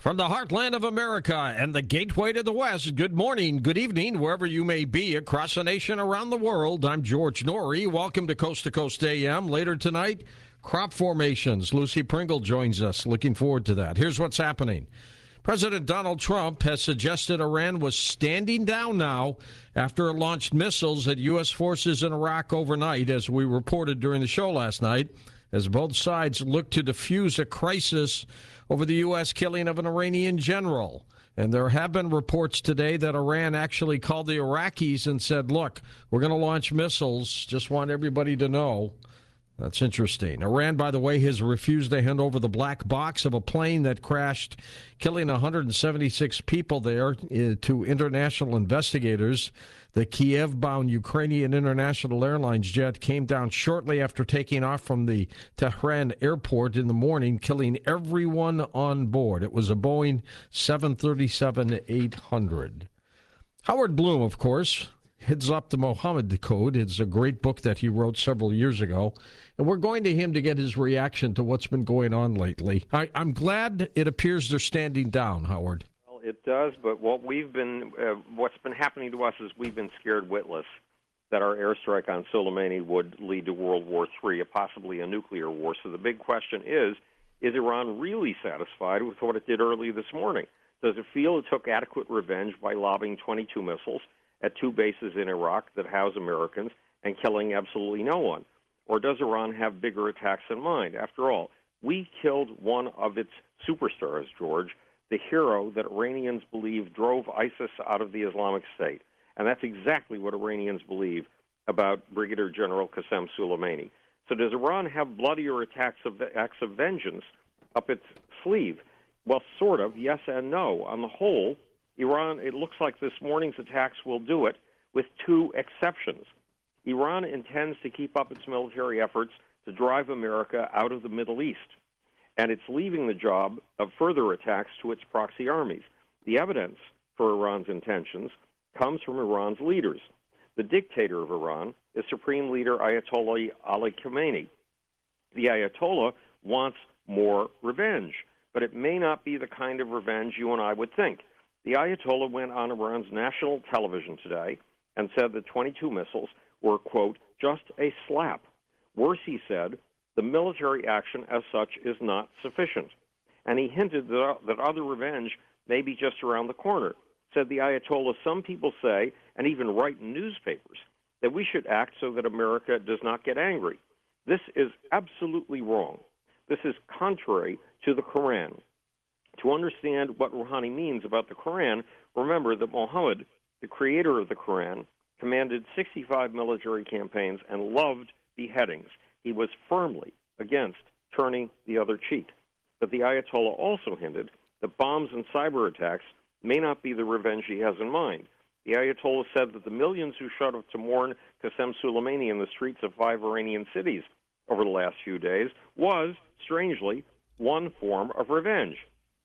From the heartland of America and the gateway to the West, good morning, good evening, wherever you may be across the nation, around the world. I'm George Noory. Welcome to Coast AM. Later tonight, crop formations. Lucy Pringle joins us. Looking forward to that. Here's what's happening. President Donald Trump has suggested Iran was standing down now after it launched missiles at U.S. forces in Iraq overnight, as we reported during the show last night, as both sides look to defuse a crisis over the U.S. killing of an Iranian general. And there have been reports today that Iran actually called the Iraqis and said, look, we're going to launch missiles. Just want everybody to know. That's interesting. Iran, by the way, has refused to hand over the black box of a plane that crashed, killing 176 people there to international investigators. The Kiev-bound Ukrainian International Airlines jet came down shortly after taking off from the Tehran airport in the morning, killing everyone on board. It was a Boeing 737-800. Howard Bloom, of course, heads up the Mohammed Code. It's a great book that he wrote several years ago. And we're going to him to get his reaction to what's been going on lately. I'm glad it appears they're standing down, Howard. Well, it does, but what's been happening to us is we've been scared witless that our airstrike on Soleimani would lead to World War III, possibly a nuclear war. So the big question is Iran really satisfied with what it did early this morning? Does it feel it took adequate revenge by lobbing 22 missiles at two bases in Iraq that house Americans and killing absolutely no one? Or does Iran have bigger attacks in mind? After all, we killed one of its superstars, George, the hero that Iranians believe drove ISIS out of the Islamic State. And that's exactly what Iranians believe about Brigadier General Qasem Soleimani. So does Iran have bloodier acts of vengeance up its sleeve? Well, sort of, yes and no. On the whole, Iran, it looks like this morning's attacks will do it, with two exceptions. Iran intends to keep up its military efforts to drive America out of the Middle East, and it's leaving the job of further attacks to its proxy armies. The evidence for Iran's intentions comes from Iran's leaders. The dictator of Iran is Supreme Leader Ayatollah Ali Khamenei. The Ayatollah wants more revenge, but it may not be the kind of revenge you and I would think. The Ayatollah went on Iran's national television today and said that 22 missiles were, quote, just a slap. Worse, he said, the military action as such is not sufficient. And he hinted that other revenge may be just around the corner. Said the Ayatollah, some people say, and even write in newspapers, that we should act so that America does not get angry. This is absolutely wrong. This is contrary to the Quran. To understand what Rouhani means about the Quran, remember that Muhammad, the creator of the Quran, commanded 65 military campaigns and loved beheadings. He was firmly against turning the other cheek. But the Ayatollah also hinted that bombs and cyber attacks may not be the revenge he has in mind. The Ayatollah said that the millions who showed up to mourn Qasem Soleimani in the streets of 5 Iranian cities over the last few days was, strangely, one form of revenge.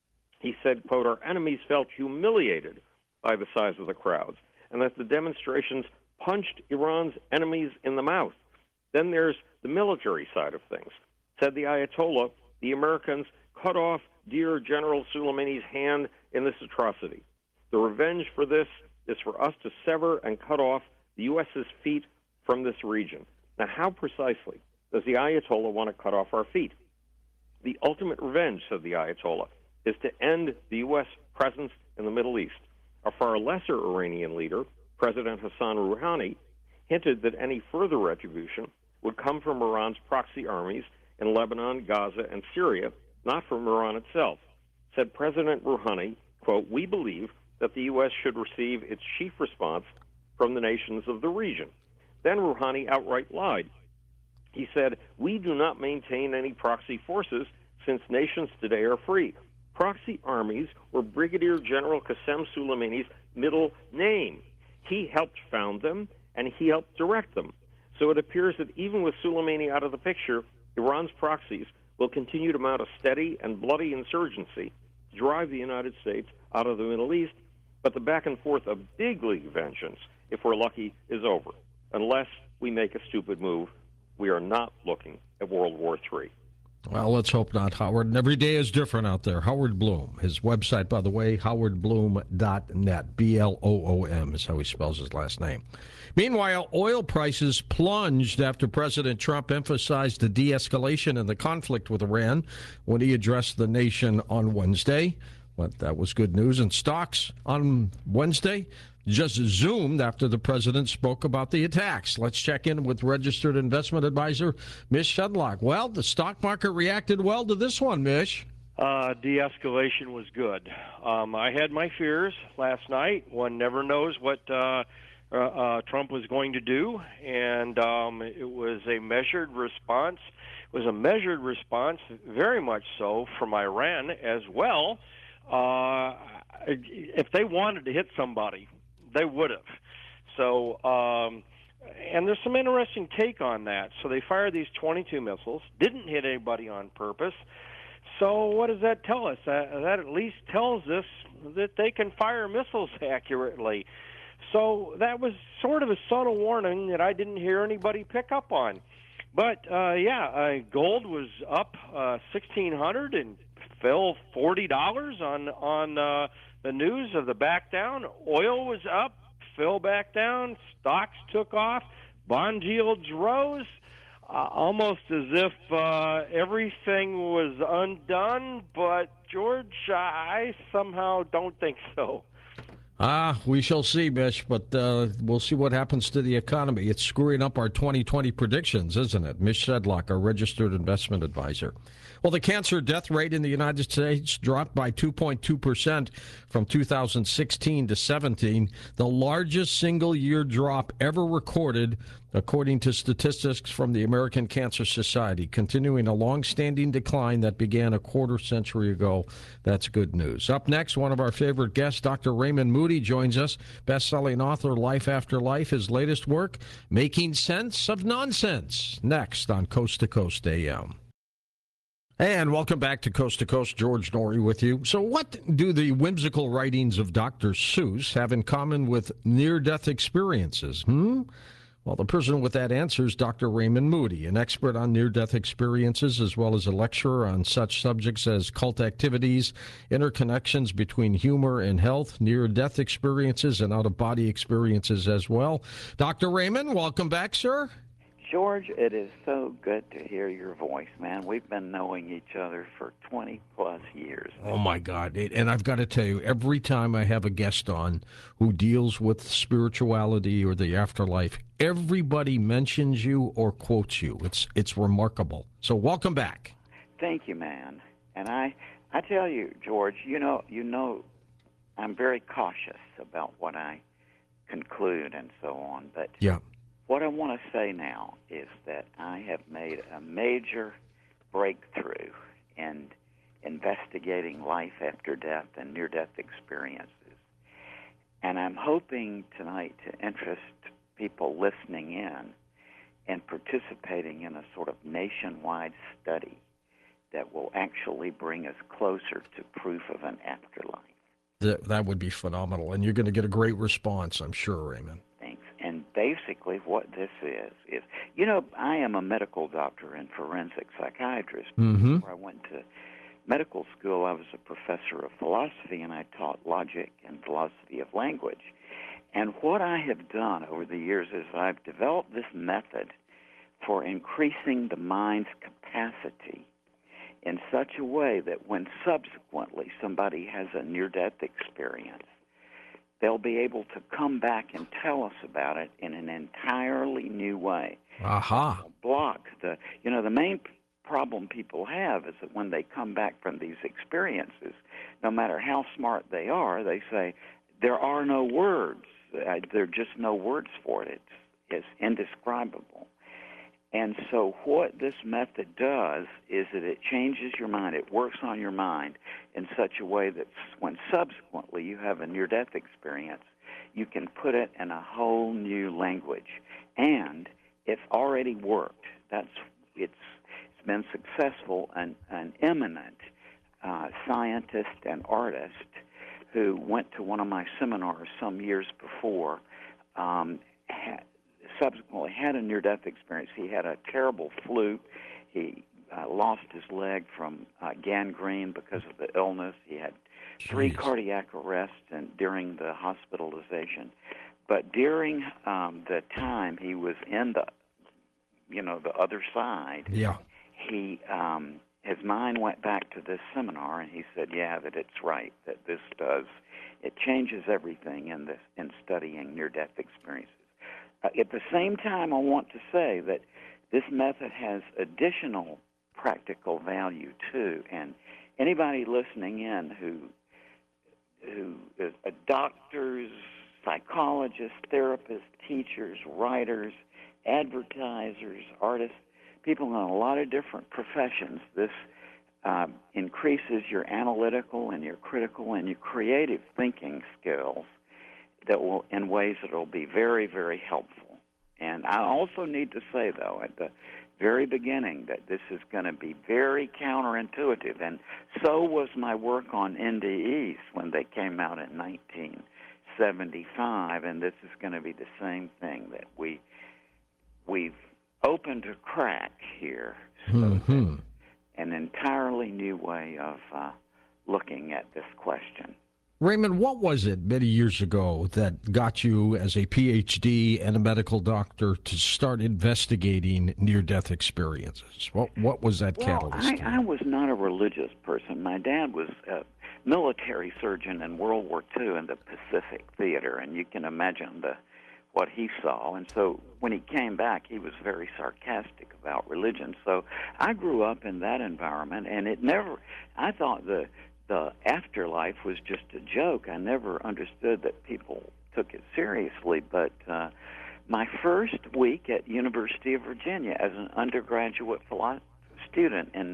He said, quote, our enemies felt humiliated by the size of the crowds, and that the demonstrations punched Iran's enemies in the mouth. Then there's the military side of things. Said the Ayatollah, the Americans cut off dear General Soleimani's hand in this atrocity. The revenge for this is for us to sever and cut off the U.S.'s feet from this region. Now, how precisely does the Ayatollah want to cut off our feet? The ultimate revenge, said the Ayatollah, is to end the U.S. presence in the Middle East. A far lesser Iranian leader, President Hassan Rouhani, hinted that any further retribution would come from Iran's proxy armies in Lebanon, Gaza, and Syria, not from Iran itself. Said President Rouhani, quote, we believe that the U.S. should receive its chief response from the nations of the region. Then Rouhani outright lied. He said, we do not maintain any proxy forces since nations today are free. Proxy armies were Brigadier General Qasem Soleimani's middle name. He helped found them, and he helped direct them. So it appears that even with Soleimani out of the picture, Iran's proxies will continue to mount a steady and bloody insurgency to drive the United States out of the Middle East, but the back and forth of big league vengeance, if we're lucky, is over. Unless we make a stupid move, we are not looking at World War III. Well, let's hope not, Howard. And every day is different out there. Howard Bloom. His website, by the way, howardbloom.net. Bloom is how he spells his last name. Meanwhile, oil prices plunged after President Trump emphasized the de-escalation in the conflict with Iran when he addressed the nation on Wednesday. But that was good news. And stocks on Wednesday just zoomed after the president spoke about the attacks. Let's check in with registered investment advisor Mish Shedlock. Well, the stock market reacted well to this one, Mish. De-escalation was good. I had my fears last night. One never knows what Trump was going to do, and it was a measured response. It was a measured response, very much so, from Iran as well. If they wanted to hit somebody, they would have. So, and there's some interesting take on that. So they fired these 22 missiles, didn't hit anybody on purpose. So what does that tell us? That at least tells us that they can fire missiles accurately. So that was sort of a subtle warning that I didn't hear anybody pick up on. But gold was up 1,600 and fell $40 on the news of the back down. Oil was up, fell back down. Stocks took off. Bond yields rose, almost as if everything was undone. But, George, I somehow don't think so. We shall see, Mish, but we'll see what happens to the economy. It's screwing up our 2020 predictions, isn't it? Mish Shedlock, our registered investment advisor. Well, the cancer death rate in the United States dropped by 2.2% from 2016 to 17, the largest single-year drop ever recorded, according to statistics from the American Cancer Society, continuing a long-standing decline that began a quarter century ago. That's good news. Up next, one of our favorite guests, Dr. Raymond Moody, joins us, best-selling author, Life After Life, his latest work, Making Sense of Nonsense, next on Coast to Coast AM. And welcome back to Coast, George Noory with you. So what do the whimsical writings of Dr. Seuss have in common with near-death experiences? Well, the person with that answer is Dr. Raymond Moody, an expert on near-death experiences, as well as a lecturer on such subjects as cult activities, interconnections between humor and health, near-death experiences, and out-of-body experiences as well. Dr. Raymond, welcome back, sir. George, it is so good to hear your voice, man. We've been knowing each other for 20-plus years. Oh, my God. And I've got to tell you, every time I have a guest on who deals with spirituality or the afterlife, everybody mentions you or quotes you. It's remarkable. So welcome back. Thank you, man. And I tell you, George, you know, I'm very cautious about what I conclude and so on. But yeah. What I want to say now is that I have made a major breakthrough in investigating life after death and near-death experiences. And I'm hoping tonight to interest people listening in and participating in a sort of nationwide study that will actually bring us closer to proof of an afterlife. That would be phenomenal, and you're going to get a great response, I'm sure, Raymond. Thanks. And basically what this is, you know, I am a medical doctor and forensic psychiatrist. Mm-hmm. Before I went to medical school, I was a professor of philosophy, and I taught logic and philosophy of language. And what I have done over the years is I've developed this method for increasing the mind's capacity in such a way that when subsequently somebody has a near-death experience, they'll be able to come back and tell us about it in an entirely new way. Aha. Block the main problem people have is that when they come back from these experiences, no matter how smart they are, they say, there are no words. There are just no words for it. It's indescribable. And so what this method does is that it changes your mind. It works on your mind in such a way that when subsequently you have a near-death experience, you can put it in a whole new language. And it's already worked. It's been successful. An eminent scientist and artist who went to one of my seminars some years before subsequently had a near-death experience. He had a terrible flu. He lost his leg from gangrene because of the illness. He had 3 Jeez. cardiac arrests and during the hospitalization. But during the time he was in the other side, Yeah. he his mind went back to this seminar, and he said, "Yeah, that it's right. That it changes everything in studying near-death experiences." At the same time, I want to say that this method has additional practical value too, and anybody listening in who is doctors, psychologists, therapists, teachers, writers, advertisers, artists, people in a lot of different professions, this increases your analytical and your critical and your creative thinking skills in ways that will be very, very helpful. And I also need to say, though, at the very beginning, that this is going to be very counterintuitive, and so was my work on NDEs when they came out in 1975, and this is going to be the same thing, that we've opened a crack here, so an entirely new way of looking at this question. Raymond, what was it many years ago that got you, as a PhD and a medical doctor, to start investigating near-death experiences? What was that catalyst? I was not a religious person. My dad was a military surgeon in World War II in the Pacific Theater, and you can imagine what he saw. And so when he came back, he was very sarcastic about religion. So I grew up in that environment, and I thought the afterlife was just a joke. I never understood that people took it seriously. But my first week at University of Virginia as an undergraduate student in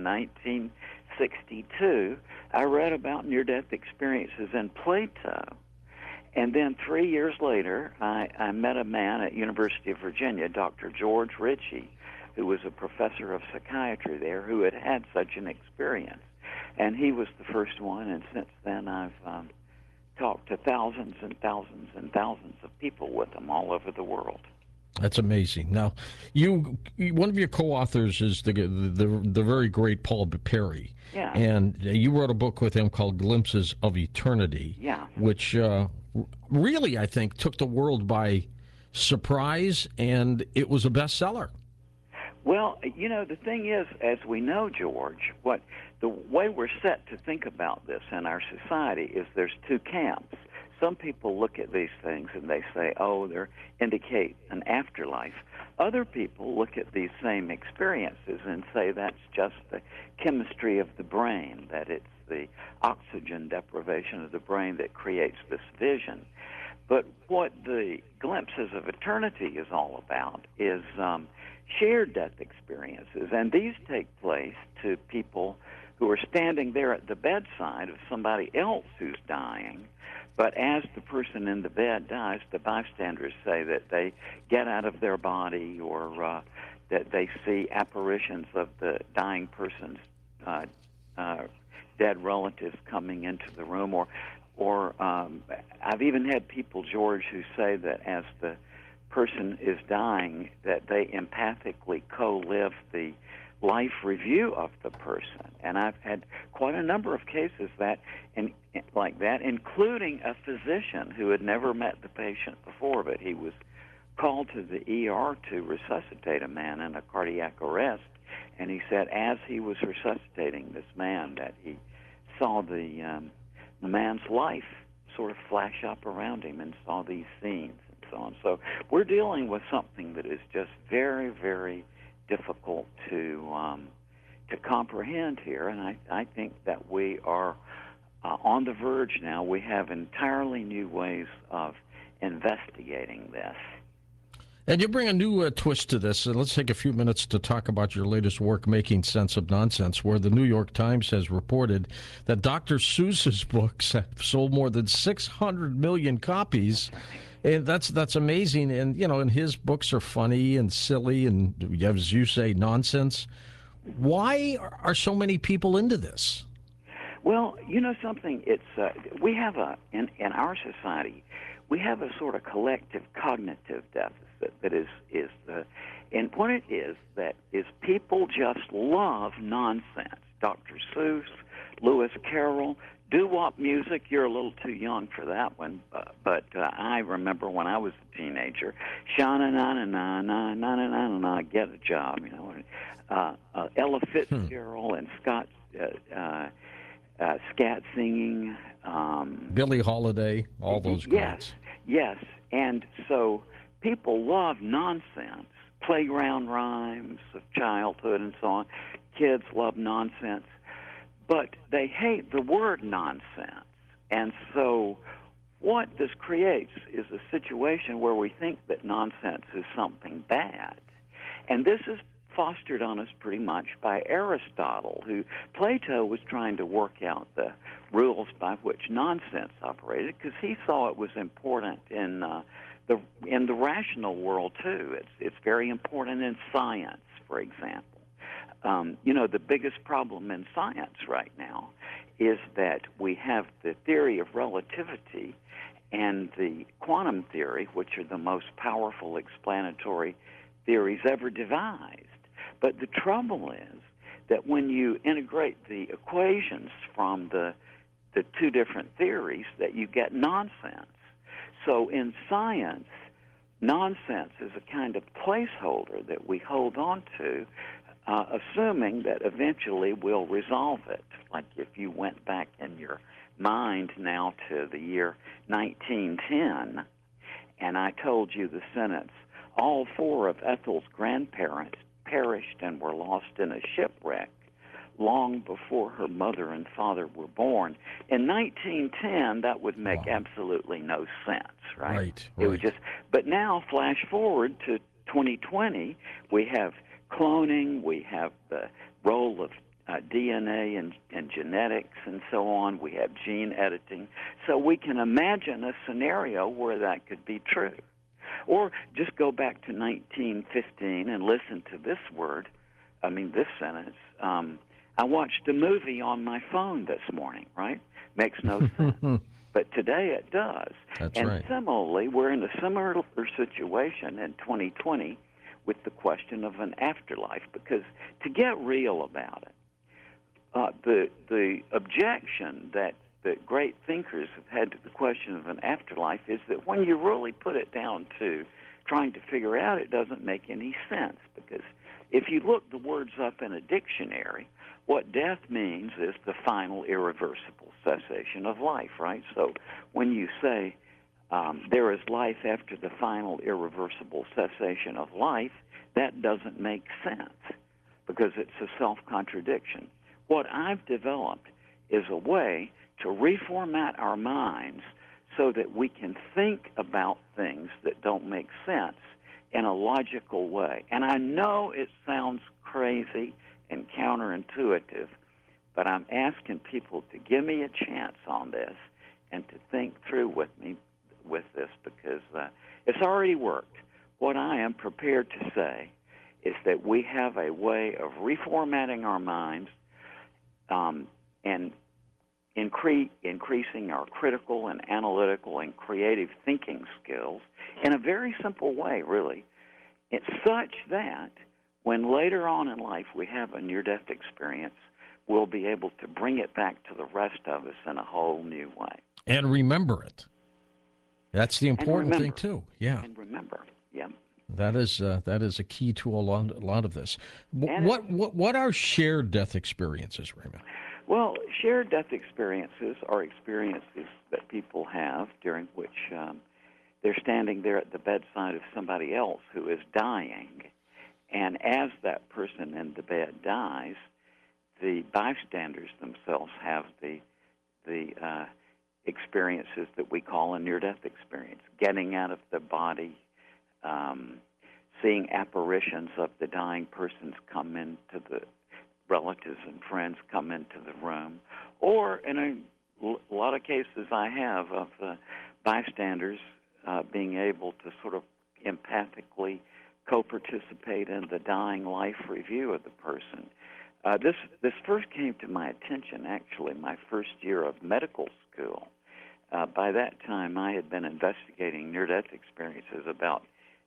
1962, I read about near-death experiences in Plato. And then 3 years later, I met a man at University of Virginia, Dr. George Ritchie, who was a professor of psychiatry there, who had had such an experience. And he was the first one, and since then I've talked to thousands and thousands and thousands of people with him all over the world. That's amazing. Now, one of your co-authors is the very great Paul Perry. Yeah. And you wrote a book with him called Glimpses of Eternity. Yeah. Which really, I think, took the world by surprise, and it was a bestseller. Well, the thing is, as we know, George, the way we're set to think about this in our society is there's 2 camps. Some people look at these things and they say, oh, they indicate an afterlife. Other people look at these same experiences and say that's just the chemistry of the brain, that it's the oxygen deprivation of the brain that creates this vision. But what the Glimpses of Eternity is all about is shared death experiences, and these take place to people who are standing there at the bedside of somebody else who's dying. But as the person in the bed dies, the bystanders say that they get out of their body, or that they see apparitions of the dying person's dead relatives coming into the room, or I've even had people, George, who say that as the person is dying, that they empathically co-live the life review of the person. And I've had quite a number of cases like that, including a physician who had never met the patient before, but he was called to the ER to resuscitate a man in a cardiac arrest. And he said as he was resuscitating this man that he saw the man's life sort of flash up around him and saw these scenes and so on. So we're dealing with something that is just very, very difficult to comprehend here, and I think that we are on the verge now. We have entirely new ways of investigating this. And you bring a new twist to this. Let's take a few minutes to talk about your latest work, Making Sense of Nonsense, where the New York Times has reported that Dr. Seuss's books have sold more than 600 million copies. And that's amazing. And, and his books are funny and silly and, as you say, nonsense. Why are so many people into this? Well, something, it's we have in our society, we have a sort of collective cognitive deficit. is the, and what it is that is people just love nonsense. Dr. Seuss, Lewis Carroll, doo-wop music. You're a little too young for that one, but I remember when I was a teenager, Shana na na na na na na na na, get a job. You know, Ella Fitzgerald and scat singing. Billie Holiday, all those greats. Yes, and so people love nonsense, playground rhymes of childhood and so on. Kids love nonsense, but they hate the word nonsense. And so what this creates is a situation where we think that nonsense is something bad. And this is fostered on us pretty much by Aristotle, who Plato was trying to work out the rules by which nonsense operated, because he saw it was important in the rational world too. It's very important in science, for example. You know, the biggest problem in science right now is that we have the theory of relativity and the quantum theory, which are the most powerful explanatory theories ever devised. But the trouble is that when you integrate the equations from the two different theories, that you get nonsense. So in science, nonsense is a kind of placeholder that we hold on to, assuming that eventually we'll resolve it. Like if you went back in your mind now to the year 1910, and I told you the sentence, all four of Ethel's grandparents perished and were lost in a shipwreck long before her mother and father were born. In 1910, that would make absolutely no sense, right? Right. It was just. But now, flash forward to 2020, we have cloning, we have the role of DNA and genetics and so on. We have gene editing, so we can imagine a scenario where that could be true. Or just go back to 1915 and listen to this sentence. I watched a movie on my phone this morning, right? Makes no sense. But today it does. That's and right. Similarly, we're in a similar situation in 2020 with the question of an afterlife, because to get real about it, the objection that great thinkers have had to the question of an afterlife is that when you really put it down to trying to figure out, it doesn't make any sense, because if you look the words up in a dictionary, what death means is the final irreversible cessation of life, right? So when you say there is life after the final irreversible cessation of life, that doesn't make sense because it's a self-contradiction. What I've developed is a way to reformat our minds so that we can think about things that don't make sense in a logical way. And I know it sounds crazy and counterintuitive, but I'm asking people to give me a chance on this and to think through with me with this, because it's already worked. What I am prepared to say is that we have a way of reformatting our minds and increasing our critical and analytical and creative thinking skills in a very simple way, really. It's such that when later on in life we have a near-death experience, we'll be able to bring it back to the rest of us in a whole new way. And remember it. That's the important thing, too. Yeah. And remember, yeah. That is a key to a lot of this. What are shared death experiences, Raymond? Well, shared death experiences are experiences that people have during which they're standing there at the bedside of somebody else who is dying, and as that person in the bed dies, the bystanders themselves have the experiences that we call a near-death experience, getting out of the body, seeing apparitions of the dying persons come into the relatives and friends come into the room, or in a lot of cases I have of bystanders being able to sort of empathically co-participate in the dying life review of the person. This first came to my attention, actually, my first year of medical school. By that time, I had been investigating near-death experiences about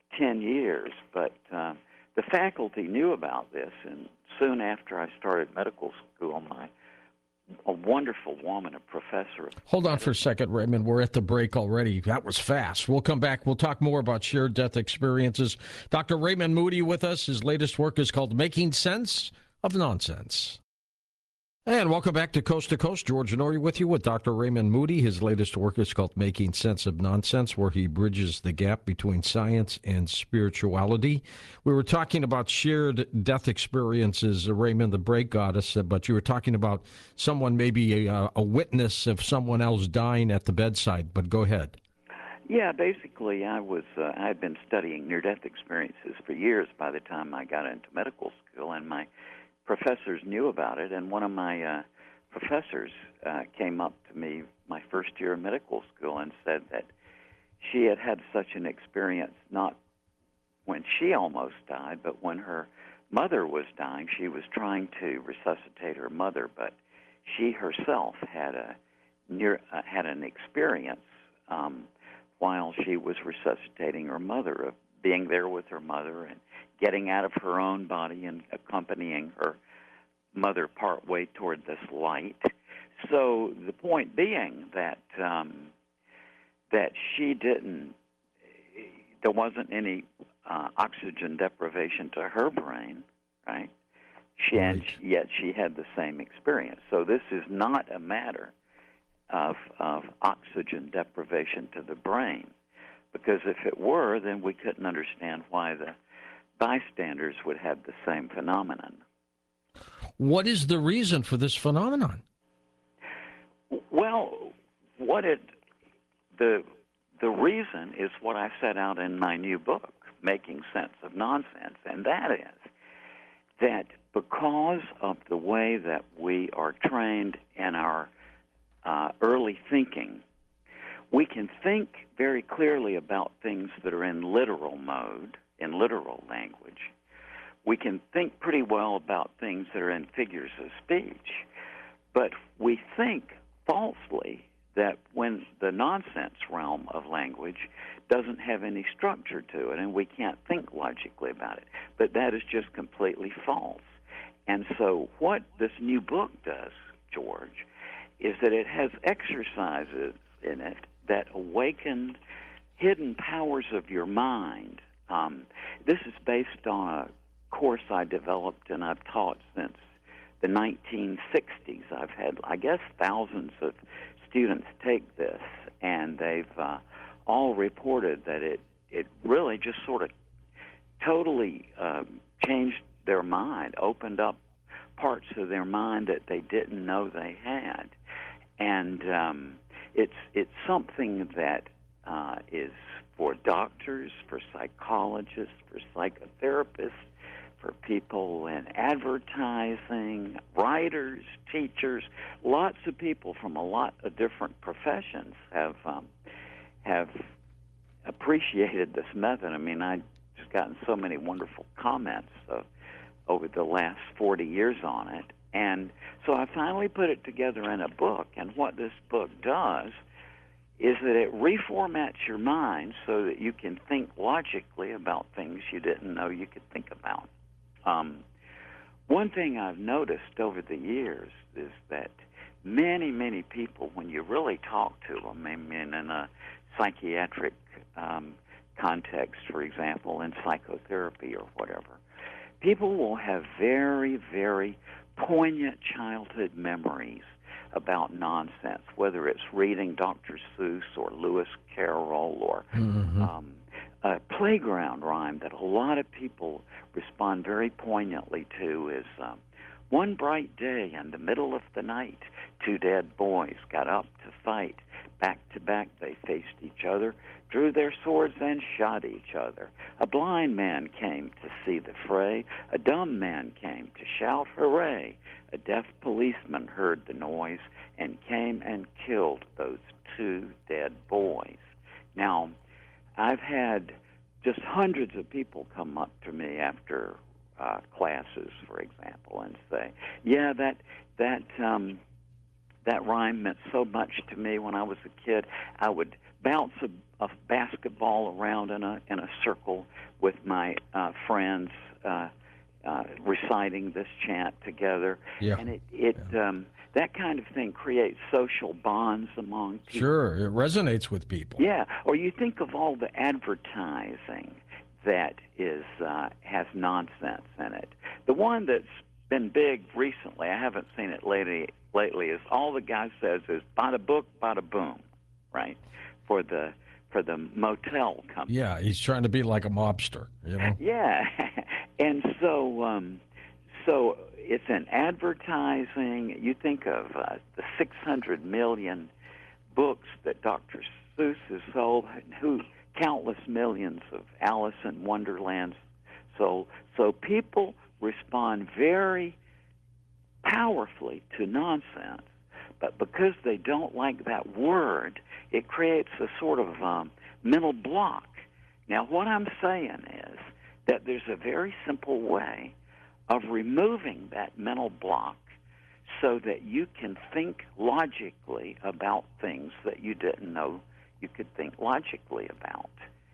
10 years. But the faculty knew about this, and soon after I started medical school, a wonderful woman, a professor. Hold on for a second, Raymond. We're at the break already. That was fast. We'll come back. We'll talk more about shared death experiences. Dr. Raymond Moody with us. His latest work is called Making Sense of Nonsense. And welcome back to Coast. George Noory with you with Dr. Raymond Moody. His latest work is called Making Sense of Nonsense, where he bridges the gap between science and spirituality. We were talking about shared death experiences. Raymond, the break got us, but you were talking about someone, maybe a witness of someone else dying at the bedside. But go ahead. Yeah, basically, I had been studying near-death experiences for years by the time I got into medical school, and my professors knew about it, and one of my professors came up to me my first year of medical school and said that she had had such an experience, not when she almost died, but when her mother was dying. She was trying to resuscitate her mother, but she herself had an experience while she was resuscitating her mother, of being there with her mother and getting out of her own body and accompanying her mother partway toward this light. So the point being that she didn't, there wasn't any oxygen deprivation to her brain, right? And yet she had the same experience. So this is not a matter of oxygen deprivation to the brain, because if it were, then we couldn't understand why the bystanders would have the same phenomenon. What is the reason for this phenomenon? Well, the reason is what I set out in my new book, Making Sense of Nonsense, and that is that because of the way that we are trained in our early thinking, we can think very clearly about things that are in literal mode, in literal language. We can think pretty well about things that are in figures of speech, but we think falsely that when the nonsense realm of language doesn't have any structure to it and we can't think logically about it. But that is just completely false. And so what this new book does, George, is that it has exercises in it that awaken hidden powers of your mind. This is based on a course I developed and I've taught since the 1960s. I've had, I guess, thousands of students take this, and they've all reported that it really just sort of totally changed their mind, opened up parts of their mind that they didn't know they had. And it's something that is for doctors, for psychologists, for psychotherapists, for people in advertising, writers, teachers. Lots of people from a lot of different professions have appreciated this method. I mean, I've just gotten so many wonderful comments over the last 40 years on it. And so I finally put it together in a book. And what this book does is that it reformats your mind so that you can think logically about things you didn't know you could think about. One thing I've noticed over the years is that many, many people, when you really talk to them, I mean, in a psychiatric context, for example, in psychotherapy or whatever, people will have very, very poignant childhood memories about nonsense, whether it's reading Dr. Seuss or Lewis Carroll or a playground rhyme that a lot of people respond very poignantly to is one bright day in the middle of the night, two dead boys got up to fight. Back to back they faced each other, drew their swords and shot each other. A blind man came to see the fray. A dumb man came to shout hooray. A deaf policeman heard the noise and came and killed those two dead boys. Now, I've had just hundreds of people come up to me after That rhyme meant so much to me when I was a kid. I would bounce a basketball around in a circle with my friends, reciting this chant together, Yeah. and that kind of thing creates social bonds among people. Sure, it resonates with people. Yeah, or you think of all the advertising that has nonsense in it. The one that's been big recently, I haven't seen it lately, is all the guy says is bada book, bada boom, right? For the motel company. Yeah, he's trying to be like a mobster, you know? Yeah, and so it's in advertising. You think of the 600 million books that Dr. Seuss has sold, who countless millions of Alice in Wonderlands sold. So people respond very powerfully to nonsense, but because they don't like that word, it creates a sort of mental block. Now, what I'm saying is that there's a very simple way of removing that mental block so that you can think logically about things that you didn't know you could think logically about.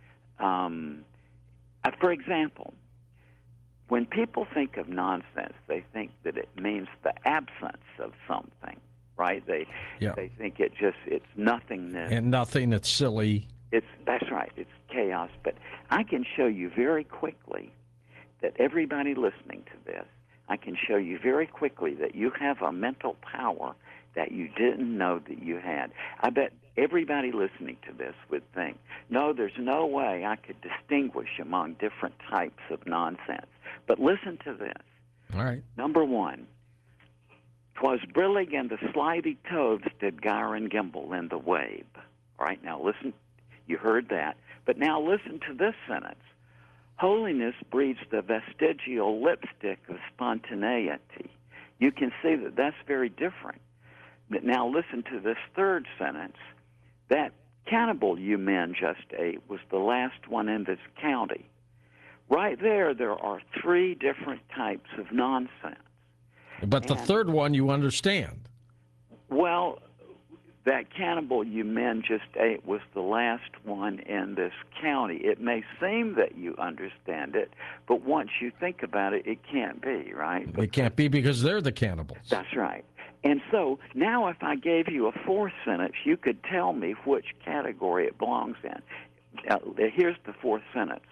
For example, when people think of nonsense, they think that it means the absence of something, right? They think it's nothingness. And nothing, it's silly. That's right. It's chaos. But I can show you very quickly that everybody listening to this, I can show you very quickly that you have a mental power that you didn't know that you had. I bet everybody listening to this would think, no, there's no way I could distinguish among different types of nonsense. But listen to this. All right. Number one, 'twas brillig and the slithy toves did gyre and gimble in the wabe. All right, now listen. You heard that. But now listen to this sentence. Holiness breeds the vestigial lipstick of spontaneity. You can see that that's very different. But now listen to this third sentence. That cannibal you men just ate was the last one in this county. Right there are three different types of nonsense. But the third one you understand. Well, that cannibal you men just ate was the last one in this county. It may seem that you understand it, but once you think about it, it can't be, right? It can't be because they're the cannibals. That's right. And so now if I gave you a fourth sentence, you could tell me which category it belongs in. Here's the fourth sentence.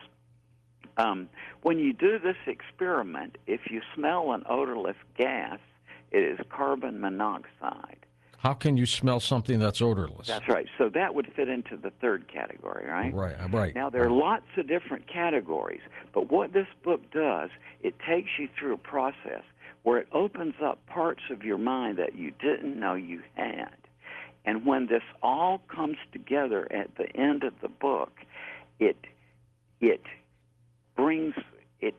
When you do this experiment, if you smell an odorless gas, it is carbon monoxide. How can you smell something that's odorless? That's right. So that would fit into the third category, right? Right. Now, there are lots of different categories, but what this book does, it takes you through a process where it opens up parts of your mind that you didn't know you had. And when this all comes together at the end of the book, it brings it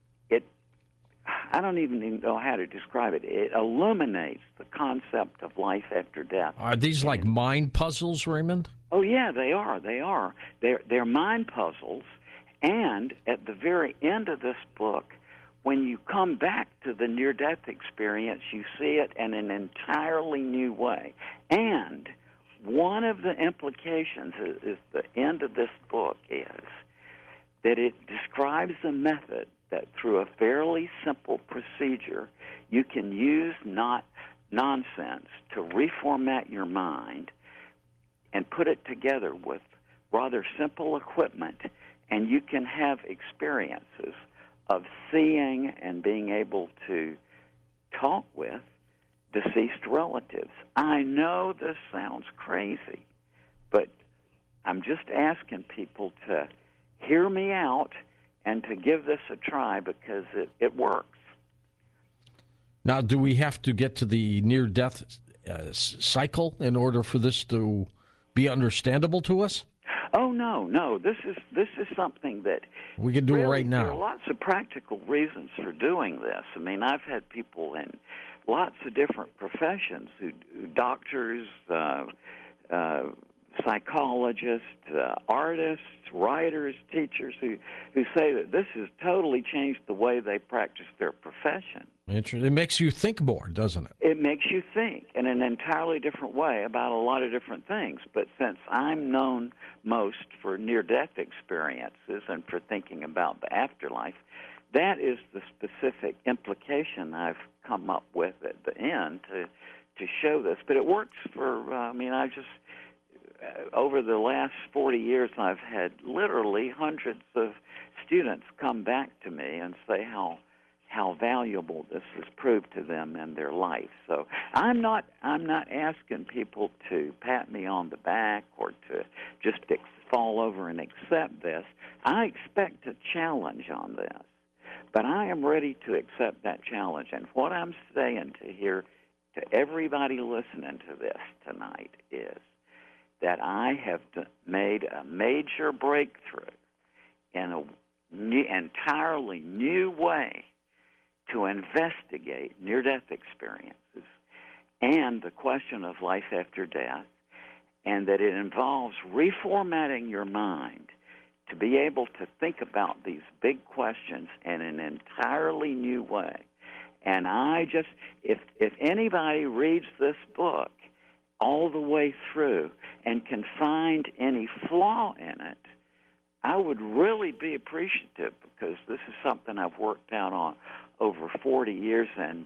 I don't even know how to describe it. It illuminates the concept of life after death. Are these like mind puzzles, Raymond? Oh yeah, they are. They're mind puzzles, and at the very end of this book, when you come back to the near-death experience, you see it in an entirely new way. And one of the implications is the end of this book is that it describes a method that through a fairly simple procedure, you can use not nonsense to reformat your mind and put it together with rather simple equipment, and you can have experiences of seeing and being able to talk with deceased relatives. I know this sounds crazy, but I'm just asking people to hear me out and to give this a try because it works. Now, do we have to get to the near-death cycle in order for this to be understandable to us? Oh, no. This is something that we can do really, it right now. There are lots of practical reasons for doing this. I mean, I've had people in lots of different professions, doctors, psychologists, artists, writers, teachers who say that this has totally changed the way they practice their profession. It makes you think more, doesn't it? It makes you think in an entirely different way about a lot of different things. But since I'm known most for near-death experiences and for thinking about the afterlife, that is the specific implication I've come up with at the end to show this. But it works for, over the last 40 years, I've had literally hundreds of students come back to me and say how valuable this has proved to them in their life. So I'm not asking people to pat me on the back or to just fall over and accept this. I expect a challenge on this, but I am ready to accept that challenge. And what I'm saying to everybody listening to this tonight is that I have made a major breakthrough in an entirely new way to investigate near-death experiences and the question of life after death, and that it involves reformatting your mind to be able to think about these big questions in an entirely new way. And if anybody reads this book all the way through and can find any flaw in it, I would really be appreciative, because this is something I've worked out on over 40 years, and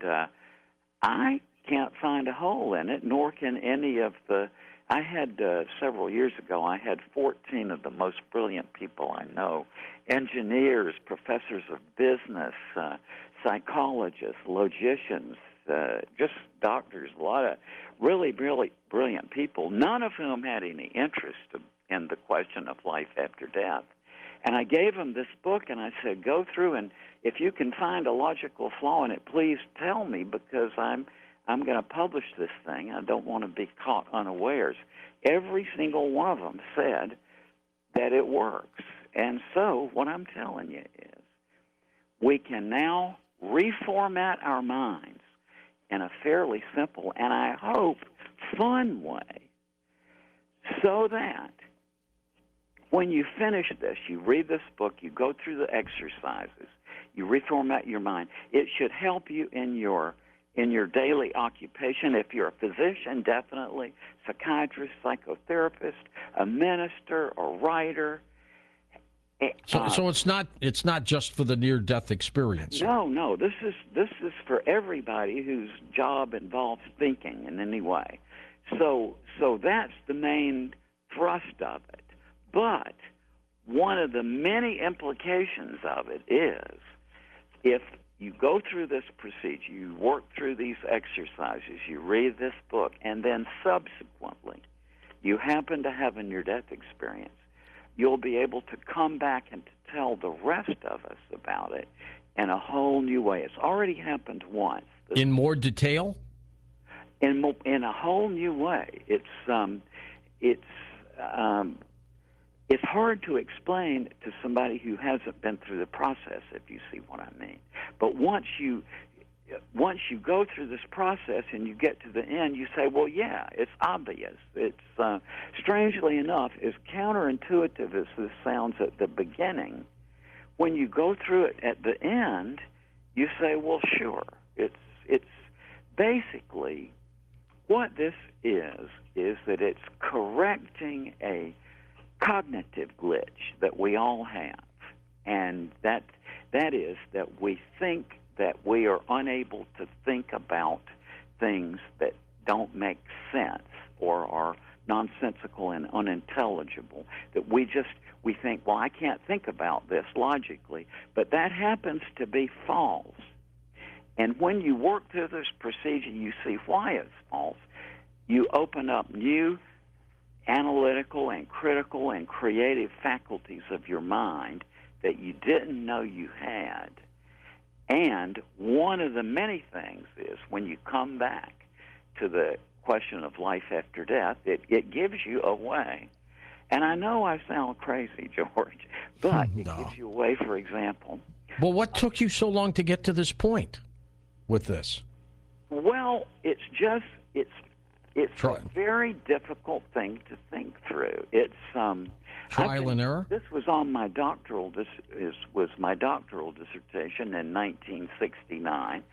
I can't find a hole in it, nor can any of I had, several years ago, I had 14 of the most brilliant people I know, engineers, professors of business, psychologists, logicians, just doctors, a lot of really, really brilliant people, none of whom had any interest in the question of life after death. And I gave them this book, and I said, go through, and if you can find a logical flaw in it, please tell me, because I'm going to publish this thing. I don't want to be caught unawares. Every single one of them said that it works. And so what I'm telling you is we can now reformat our minds in a fairly simple and, I hope, fun way, so that when you finish this, you read this book, you go through the exercises, you reformat your mind. It should help you in your daily occupation. If you're a physician, definitely, psychiatrist, psychotherapist, a minister, a writer. So it's not just for the near-death experience. No. This is for everybody whose job involves thinking in any way. So that's the main thrust of it. But one of the many implications of it is, if you go through this procedure, you work through these exercises, you read this book, and then subsequently you happen to have a near-death experience, you'll be able to come back and to tell the rest of us about it in a whole new way. It's already happened once. In more detail? In a whole new way. It's hard to explain to somebody who hasn't been through the process, if you see what I mean. But once you go through this process and you get to the end, you say, well, yeah, it's obvious. It's, strangely enough, as counterintuitive as this sounds at the beginning, when you go through it at the end, you say, well, sure. It's basically what this is that it's correcting a cognitive glitch that we all have, and that is that we think that we are unable to think about things that don't make sense or are nonsensical and unintelligible, that we think, well, I can't think about this logically, but that happens to be false. And when you work through this procedure, you see why it's false. You open up new analytical and critical and creative faculties of your mind that you didn't know you had. And one of the many things is, when you come back to the question of life after death, it gives you a way. And I know I sound crazy, George, but it gives you a way, for example. Well, what took you so long to get to this point with this? Well, it's a very difficult thing to think through. It's trial and error. This was on my doctoral. Was my doctoral dissertation in 1969,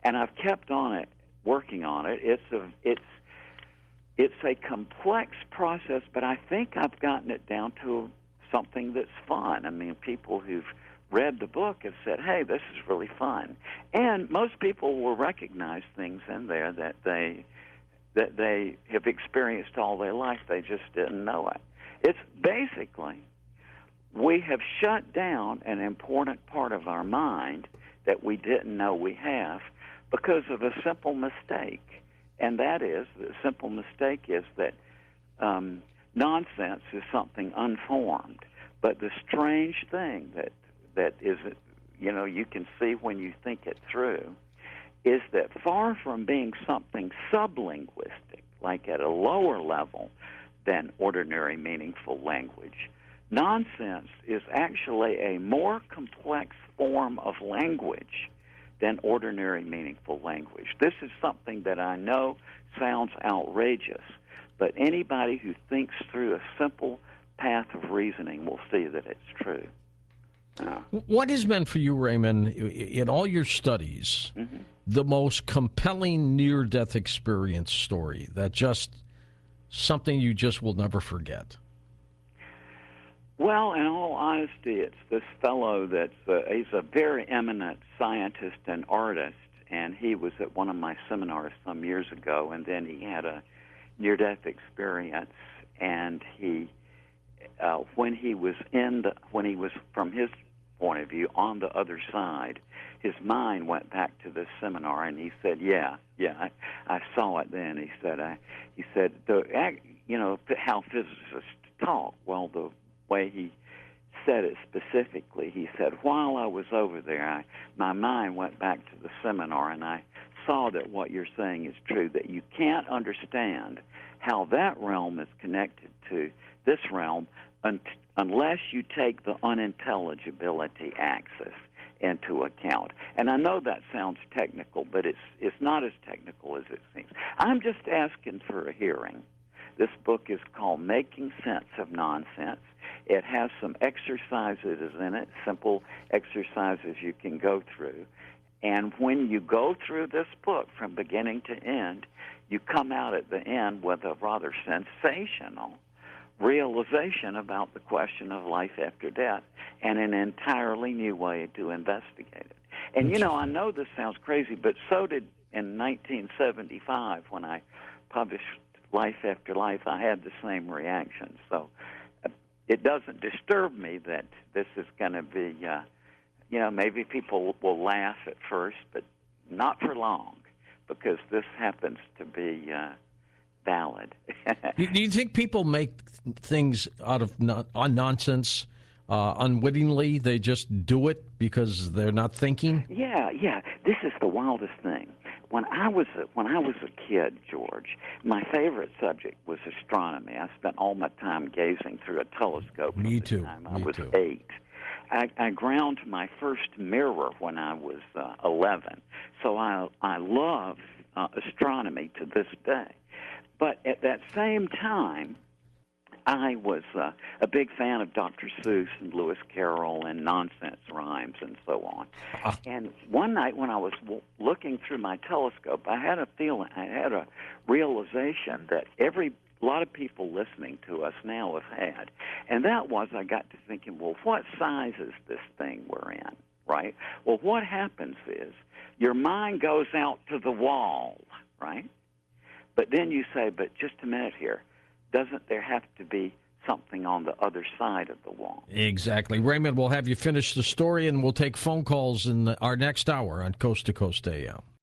and I've kept on it, working on it. It's a complex process, but I think I've gotten it down to something that's fun. I mean, people who've read the book have said, hey, this is really fun. And most people will recognize things in there that they have experienced all their life. They just didn't know it. It's basically, we have shut down an important part of our mind that we didn't know we have because of a simple mistake. And that is, the simple mistake is that nonsense is something unformed. But the strange thing that is, you can see when you think it through, is that far from being something sublinguistic, like at a lower level than ordinary meaningful language, nonsense is actually a more complex form of language than ordinary meaningful language. This is something that I know sounds outrageous, but anybody who thinks through a simple path of reasoning will see that it's true. What has been for you, Raymond, in all your studies, the most compelling near-death experience story that just something you just will never forget? Well, in all honesty, it's this fellow he's a very eminent scientist and artist, and he was at one of my seminars some years ago, and then he had a near-death experience, and when he was from his point of view on the other side, his mind went back to this seminar, and he said, I saw it then. He said, how physicists talk. Well, the way he said it specifically, he said, while I was over there, my mind went back to the seminar, and I saw that what you're saying is true, that you can't understand how that realm is connected to this realm unless you take the unintelligibility axis into account. And I know that sounds technical, but it's not as technical as it seems. I'm just asking for a hearing. This book is called Making Sense of Nonsense. It has some exercises in it, simple exercises you can go through. And when you go through this book from beginning to end, you come out at the end with a rather sensational realization about the question of life after death and an entirely new way to investigate it. And, I know this sounds crazy, but so did in 1975 when I published Life After Life, I had the same reaction. So it doesn't disturb me that this is going to be, maybe people will laugh at first, but not for long, because this happens to be valid. Do you think people make things out of nonsense unwittingly? They just do it because they're not thinking? Yeah. This is the wildest thing. When I was a kid, George, my favorite subject was astronomy. I spent all my time gazing through a telescope. Me too. Time I was 8. I ground my first mirror when I was 11. So I love astronomy to this day. But at that same time, I was a big fan of Dr. Seuss and Lewis Carroll and nonsense rhymes and so on. And one night when I was looking through my telescope, I had a realization that a lot of people listening to us now have had. And that was, I got to thinking, well, what size is this thing we're in, right? Well, what happens is your mind goes out to the wall, right? But then you say, but just a minute here, doesn't there have to be something on the other side of the wall? Exactly. Raymond, we'll have you finish the story, and we'll take phone calls in our next hour on Coast to Coast AM.